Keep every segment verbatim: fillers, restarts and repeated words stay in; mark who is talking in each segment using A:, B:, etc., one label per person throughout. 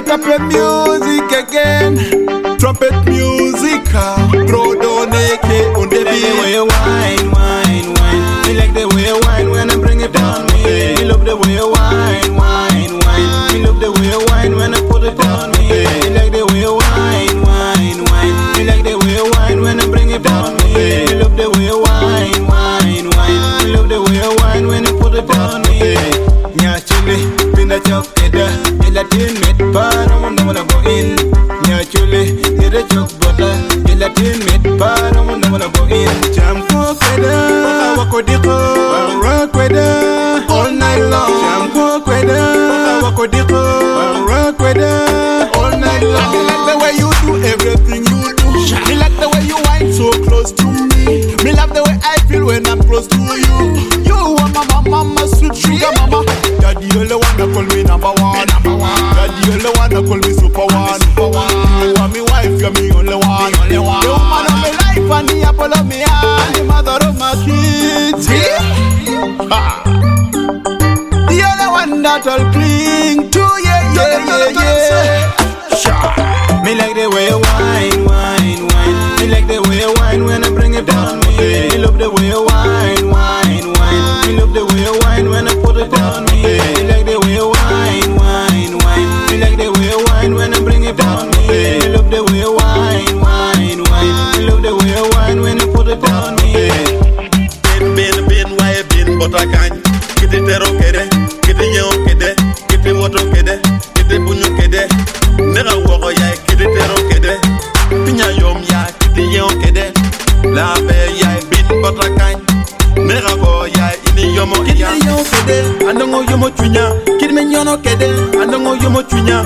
A: I play music again. Trumpet music, throw down A K on the beat.
B: Way you wine, wine, wine. Me like the way you wine when I bring it down me. Me love the way you wine, wine, wine. Me love the way you wine when I put it down me. Me like the way you wine, wine, wine. Me like the way you wine when I bring it down me. Me love the way you wine, wine, wine. Me love the way you wine when I put it down me. Nya chule, pinda chok keda. Ila tin met para munda muna go in. Nya chule, ira chok butter. Ila tin met para munda muna go in.
A: Jam ko kweda, waka wako diko, rock kweda, all night long. Jam ko kweda, waka wako diko, rock kweda, all night long. Me like the way you do everything you do. Me like the way you wine so close to me. Me love the way I feel when I'm close to you. You are my mama, my sweet sugar mama. Daddy, you're the one that call me number one. Daddy, you're the one that call me super one. You are my wife, you're me only one. The woman of my life and the apple of my eye, the mother of my kids. Ha. The only one that I'll cling to, yeah, yeah, yeah, yeah.
B: Sure. Me like the way you wine, wine, wine. Me like the way you wine when I bring it down me. Me love the way you wine, wine, wine. Me love the way you wine when I put it down me. Me like the way you wine, wine, wine. Me like the way you wine when I bring it down me. Me love the way you wine, wine, wine. Me love the way you wine when I put it down me.
C: Bin bin bin why bin botakan. Kiti tero kede, kiti yo kede, kiti woto kede, kiti bunyu kede. Nera woko ya kiti tero kede. Pinya yom ya kiti yo kede. La be ya bin botakan. Nera go ya ini yomo ya.
A: Kiti yo kede, andongo yomo chunya. Kiti me nyono kede, andongo yomo chunya.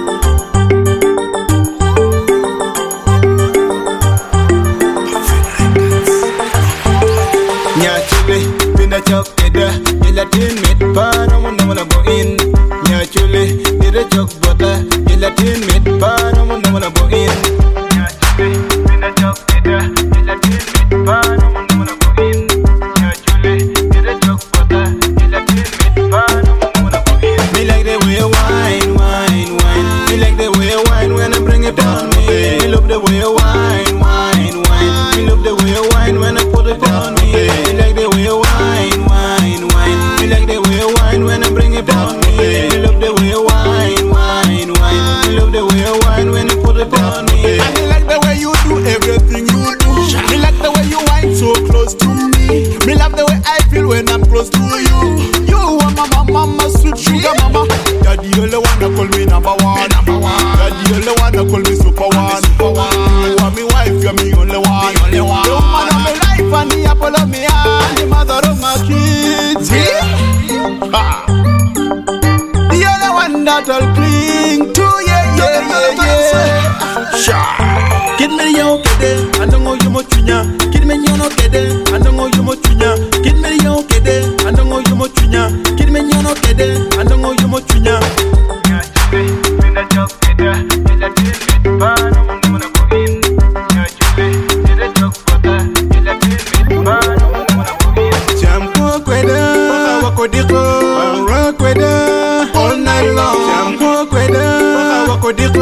B: Nya chule, pinda chok keda. Ila tin met para munda muna go in. Nya chule, ira chok butter. Ila tin met para munda muna go in. Nya chule, pinda chok keda. Ila tin met para munda muna go in. Nya chule, ira chok butter. Ila tin met para munda muna go in. Me like the way you wine, wine, wine. Me like the way you wine when I bring it down me. Me love the way you wine, wine, wine. Me love the way you wine when I put it down me. Me like the way you wine, wine, wine. Me like the way you wine when I bring it down me. Me love the way you wine, wine, wine. Me love the way you wine when you put it down me.
A: And me like the way you do everything you do. Me like the way you wine so close to me. Me love the way I feel when I'm close to you. You are my mama, my sweet sugar mama. Daddy, you're the one that call me number one. Daddy, you're the one that call me super one. You are my wife, you're me only one. The woman of my life and the apple of my eye, the mother of my kids. Ha. The only one that I'll cling to, yeah, yeah, yeah, yeah. Sure. Kid me yo kede, andongo yomo chunya. Kid me nyono kede, andongo yomo chunya. Kid me yo kede, andongo yomo chunya. Kid me nyono kede, andongo yomo chunya.
B: Nya chule, pinda chok keda. Ila tin met para munda muna go in. Nya chule, ira chok butter. Ila tin met para munda muna go in.
A: Jam ko kweda, waka wako diko, rock kweda, all night long. Jam ko kweda, waka wako diko.